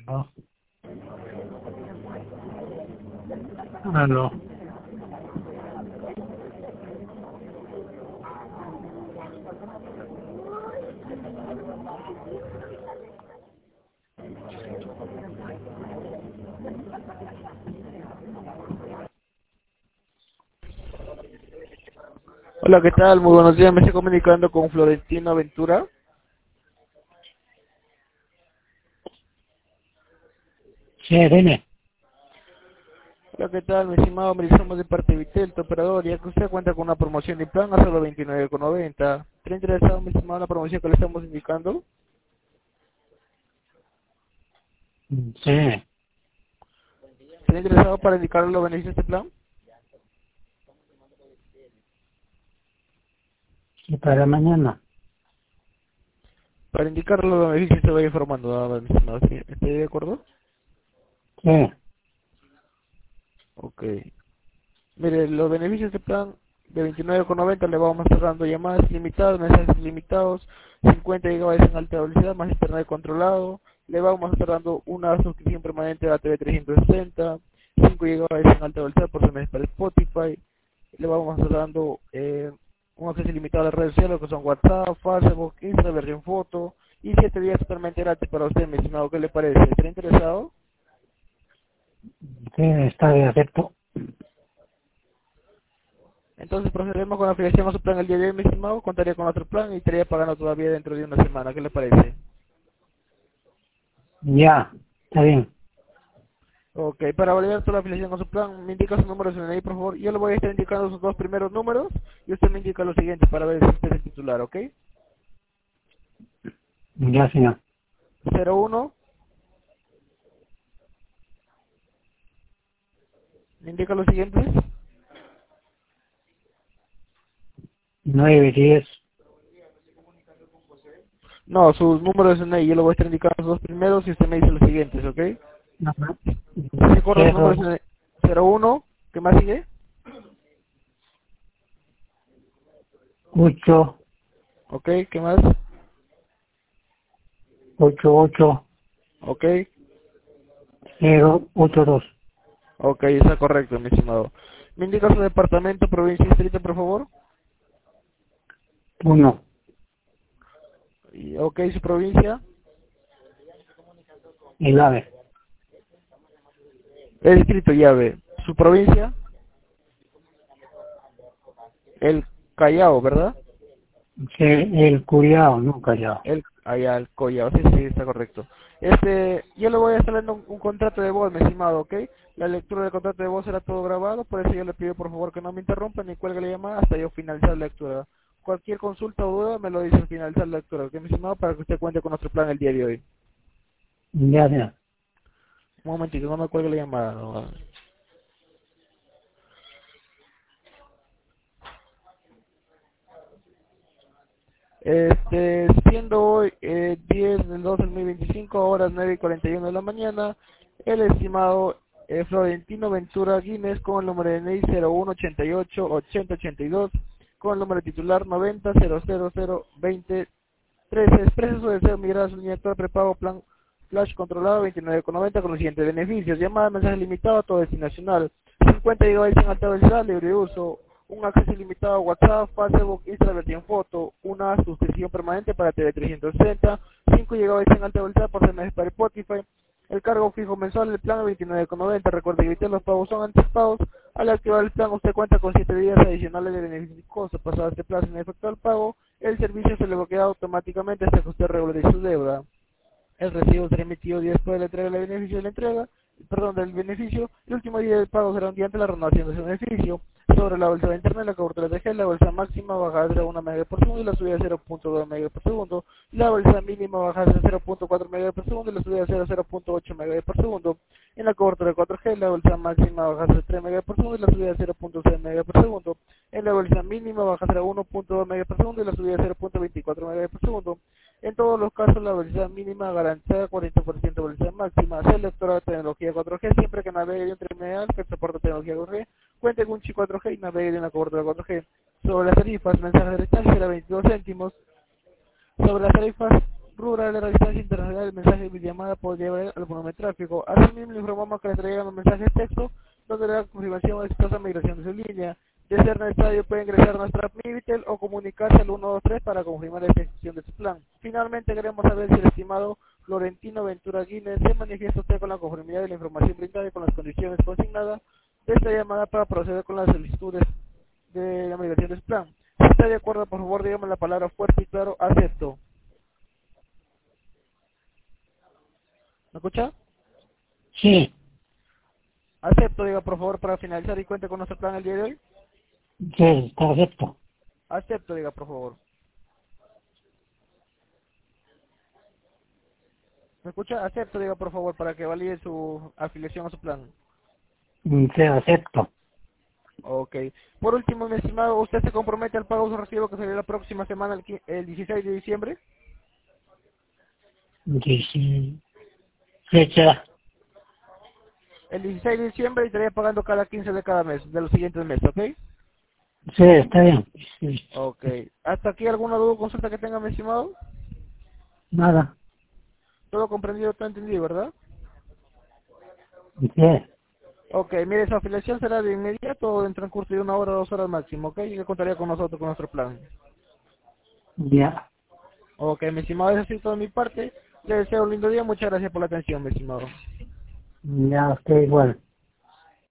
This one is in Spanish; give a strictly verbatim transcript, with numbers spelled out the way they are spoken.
No. Aló. Hola, ¿qué tal? Muy buenos días, me estoy comunicando con Florentino Aventura. Sí, dime. Hola, ¿qué tal? Mi estimado, me somos de parte de Vitel, tu operador, ya que usted cuenta con una promoción de plan a solo veintinueve con noventa. ¿Está interesado, mi estimado, en la promoción que le estamos indicando? Sí. ¿Está interesado para indicarle los beneficios de este plan? Y para mañana. Para indicarle los beneficios se va informando, nada más, mi estimado, ¿sí? ¿Está de acuerdo? Sí. Ok. Mire, los beneficios de plan de veintinueve con noventa le vamos a estar dando llamadas limitadas, mensajes limitados, cincuenta gigabytes en alta velocidad, más internet controlado. Le vamos a estar dando una suscripción permanente a T V trescientos sesenta, cinco gigabytes en alta velocidad por semestre para Spotify. Le vamos a estar dando eh, un acceso ilimitado a las redes sociales, que son WhatsApp, Facebook, Instagram, versión foto, y siete días totalmente gratis para usted, mi estimado. ¿Qué le parece? ¿Está interesado? Sí, está de acepto. Entonces procederemos con la afiliación a su plan el día de hoy, mi estimado. Contaría con otro plan y estaría pagando todavía dentro de una semana. ¿Qué le parece? Ya. Está bien. Ok, para validar toda la afiliación a su plan, me indica su número de C N I, por favor. Yo le voy a estar indicando sus dos primeros números y usted me indica los siguientes para ver si usted es el titular, ¿ok? Ya, señor. cero uno, me indica los siguientes. Nueve, diez. No, sus números de C N I, yo le voy a estar indicando sus dos primeros y usted me dice los siguientes, ¿ok? Ajá. ¿Se acuerda su número Cero, de C N I? cero uno, ¿qué más sigue? ocho, ¿Ok? ¿Qué más? ocho, ocho, ¿Ok? cero, ocho, dos. Ok, está correcto, mi estimado. ¿Me indica su departamento, provincia y distrito, por favor? Uno. Y, ok, su provincia. El ave. El distrito llave. Su provincia. El Callao, ¿verdad? Sí, el curiao, no callao. El, allá, el Collao, sí, sí, está correcto. Este, yo le voy a estar dando un, un contrato de voz, mi estimado, ¿ok? La lectura del contrato de voz será todo grabado, por eso yo le pido por favor que no me interrumpa ni cuelgue la llamada hasta yo finalizar la lectura. Cualquier consulta o duda me lo dice al finalizar la lectura, ¿ok, mi estimado? Para que usted cuente con nuestro plan el día de hoy. Ya, señor. Un momentito, no me cuelgue la llamada. No. Este, siendo hoy eh, diez del dos del dos mil veinticinco, horas nueve y cuarenta y uno de la mañana, el estimado eh, Florentino Ventura Guinness con el número de N I cero uno ochenta y ocho ochenta ochenta y dos, con el número titular noventa cero cero cero veinte trece, expresa su deseo de migrar a su línea actual prepago plan flash controlado veintinueve con noventa con los siguientes beneficios: llamada, mensaje limitado a todo destinacional, cincuenta gigabytes en alta velocidad, libre de uso, un acceso ilimitado a WhatsApp, Facebook, Instagram, versión foto, una suscripción permanente para T V trescientos sesenta, cinco gigabytes en alta velocidad por semestre para Spotify, el cargo fijo mensual del plan veintinueve con noventa. Recuerde que evitar los pagos son anticipados. Al activar el plan usted cuenta con siete días adicionales de beneficio y costo. Pasado este plazo sin efectuar el pago, el servicio se le bloquea automáticamente hasta que usted regularice su deuda. El recibo será emitido días después de la entrega del beneficio de la entrega, perdón, del beneficio. El último día del pago será un día ante la renovación de ese beneficio. Sobre la bolsa de internet, la cobertura de G, la bolsa máxima baja de una megabits por segundo y la subida de cero punto dos megabits por segundo. La bolsa mínima baja de cero punto cuatro megabits por segundo y la subida de cero punto ocho megabits por segundo. En la cobertura de cuatro G, la bolsa máxima baja de tres megabits por segundo y la subida de cero punto seis megabits por segundo. En la bolsa mínima baja de uno punto dos megabits por segundo y la subida de cero punto veinticuatro megabits por segundo. En todos los casos, la velocidad mínima garantizada cuarenta por ciento de velocidad máxima. Sea lectora de tecnología cuatro G siempre que navegue de un terminal que soporta tecnología cuatro G, cuente con un chip cuatro G y navegue de una cobertura cuatro G. Sobre las tarifas, mensajes de distancia era veintidós céntimos. Sobre las tarifas rural de la distancia internacional, el mensaje de videollamada podría haber algún tráfico. Asimismo, le informamos que le traigan los mensajes de texto donde la confirmación de exitosa migración de su línea. De ser necesario, puede ingresar a nuestra app Mivitel o comunicarse al uno dos tres para confirmar la ejecución de su plan. Finalmente, queremos saber si el estimado Florentino Ventura Guinness se manifiesta usted con la conformidad de la información brindada y con las condiciones consignadas de esta llamada para proceder con las solicitudes de la migración de su plan. Si está de acuerdo, por favor, dígame la palabra fuerte y claro, acepto. ¿Me escucha? Sí, Acepto, diga por favor, para finalizar y cuente con nuestro plan el día de hoy. sí, está acepto. Acepto, diga por favor. ¿Me escucha? Acepto, diga por favor, para que valide su afiliación a su plan. Mm, Sí, acepto. Ok. Por último, mi estimado, ¿usted se compromete al pago de su recibo que será la próxima semana, el, qui- el dieciséis de diciembre? Dice, fecha, El dieciséis de diciembre y estaría pagando cada quince de cada mes, de los siguientes meses, ¿ok? sí, está bien. Sí. Ok. ¿Hasta aquí alguna duda o consulta que tenga, mi estimado? Nada. Todo comprendido, todo entendido, ¿verdad? Sí, Ok, mire, su afiliación será de inmediato o en transcurso de una hora o dos horas máximo, ¿ok? Y le contaría con nosotros, con nuestro plan. ya, Ok, mi estimado, eso es todo de mi parte. Le deseo un lindo día, muchas gracias por la atención, mi estimado. ya, está igual.